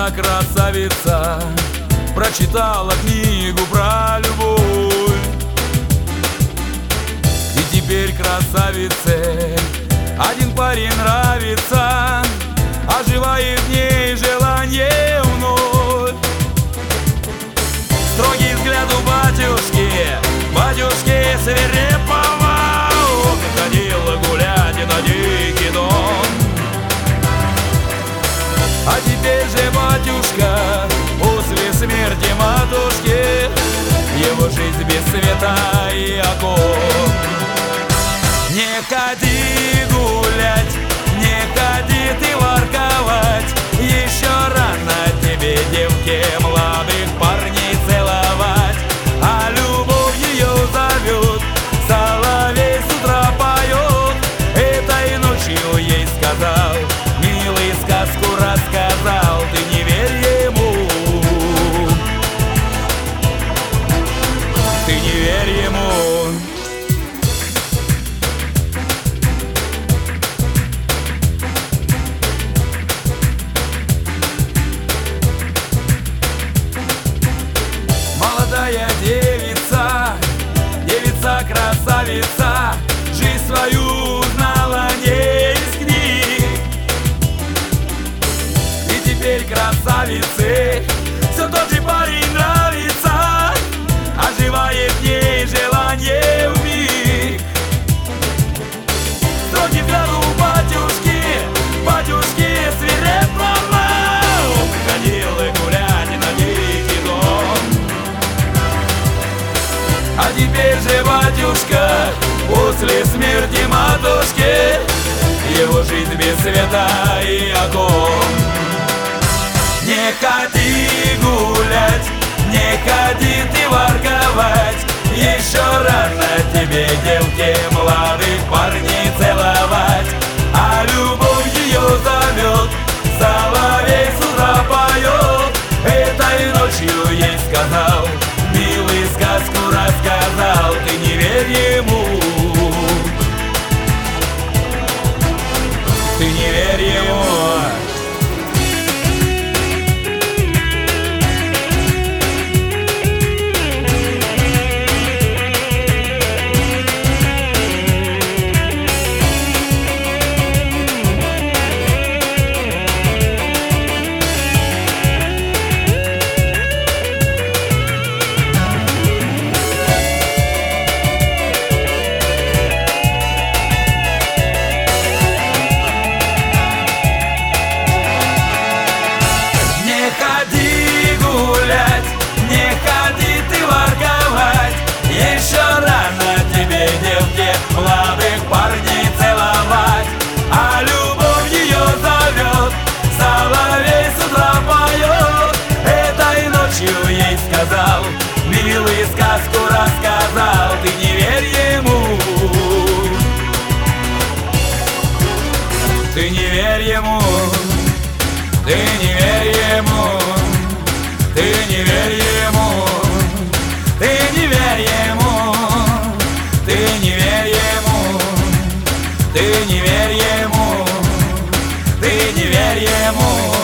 Девица-красавица прочитала книгу про любовь, и теперь красавице один парень нравится, оживает в ней желание вновь. Строгий взгляд у батюшки свирепого, ходила гулять и на дикий дом. А теперь же батюшка после смерти матушки, его жизнь без света и окон. Не ходи гулять, не ходи ты ворковать, еще рано тебе, девке, молодых парней целовать. А любовь ее зовет, соловей с утра поет. Этой ночью ей сказал, милый, сказку рассказал, ты не верь ему, ты не верь ему. Молодая девица, девица-красавица, жизнь свою узнала не из книг. И теперь красавице все тот же парень нравится, оживает в ней желание вмиг. Строгий взгляд у батюшки свирепого, ходил и гулять и на дикий дом. А теперь же батюшка после смерти матушки, его жизнь без света и окон. Не ходи гулять, не ходи ты ворковать, еще рано тебе, девке, молодых парней целовать. А любовь ее зовет, соловей с утра поет. Этой ночью ей сказал, милый, сказку рассказал, ты не верь ему, ты не верь ему. Не ходи ты ворковать, еще рано тебе, девке, молодых парней целовать. А любовь ее зовет, соловей с утра поет. Этой ночью ей сказал, милый, сказку рассказал, ты не верь ему, ты не верь ему, ты не верь ему, ты не верь ему, ты не верь ему, ты не верь ему, ты не верь ему, ты не верь ему.